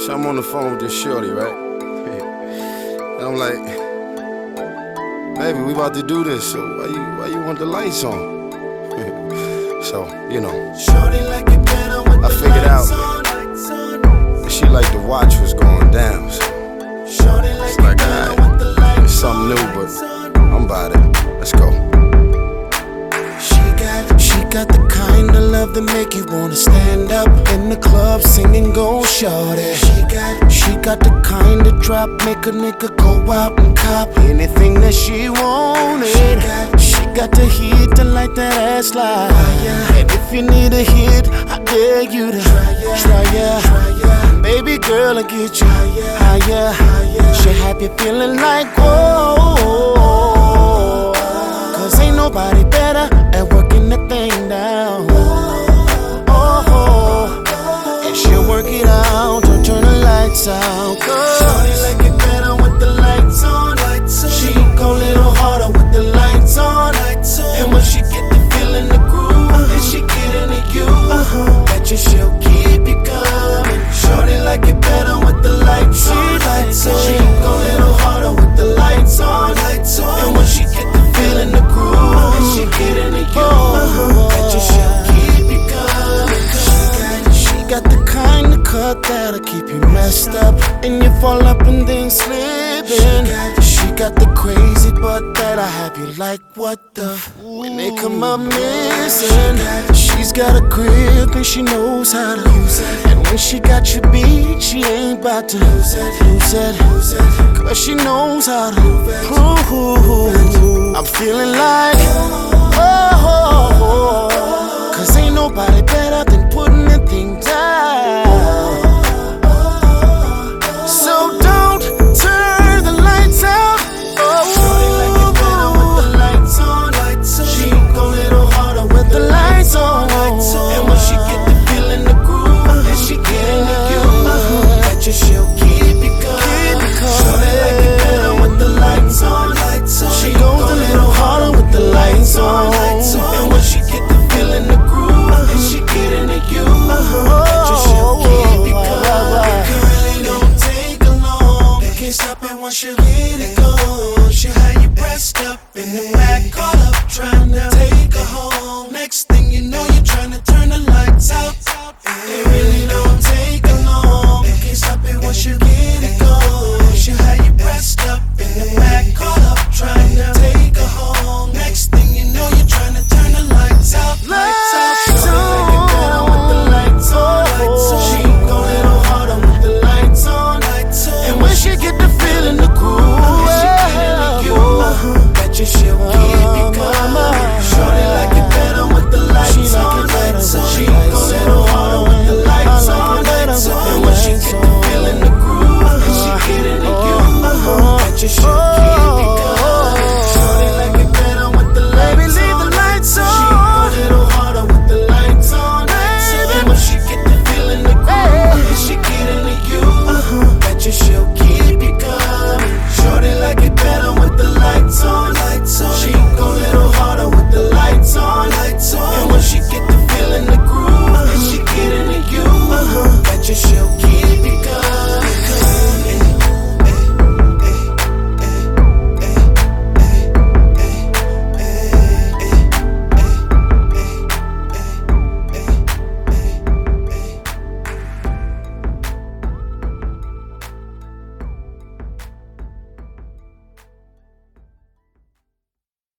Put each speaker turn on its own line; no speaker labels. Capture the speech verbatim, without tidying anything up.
So I'm on the phone with this shorty, right? And I'm like, baby, we about to do this, so why you why you want the lights on? So, you know, I figured out that she liked to watch what's going down. So it's like, alright, it's something new, but I'm about it. Let's go.
She got, she got the kind of love that make you wanna stand up in the club singing "Go Shorty." She got, she got the kind of drop make a nigga go out and cop anything that she wanted. She got, she got the heat to light that ass like fire. And if you need a hit, I dare you to try ya, try ya, try ya. Baby girl, I get you higher, higher. She have you feeling like whoa. Cause ain't nobody better at working the thing down. Oh, and she'll work it out, don't turn the lights out. Shorty like it better with the lights on. She go a little harder with the lights on. And when she get the feeling, the groove, then she get into you. Bet you she'll keep you coming. Shorty like it better with the lights on. She go a little harder with the lights on. And when she get the feeling, the groove, then she get into you. Bet you she'll keep you coming. She got the kind of cut that'll keep you messed up and you fall up and then slipping. She got the crazy butt that'll have you like what the when they come up missing. She's got a grip and she knows how to use it. And when she got you beat, she ain't about to lose it, lose it, lose it. Cause she knows how to move it. I'm feeling like oh, cause ain't nobody better than putting the thing down. So don't turn the lights out. Oh, shorty like it better with the lights on. She go a little harder with the lights on. And when she get the feeling, the groove, then she get into you. Bet you she'll keep you coming. Shorty like it better with the lights on. She goes a little harder with the lights on. And when she get the feeling, the groove, then she get into you. Bet you she'll keep you coming. It really don't take long. They can't stop it once you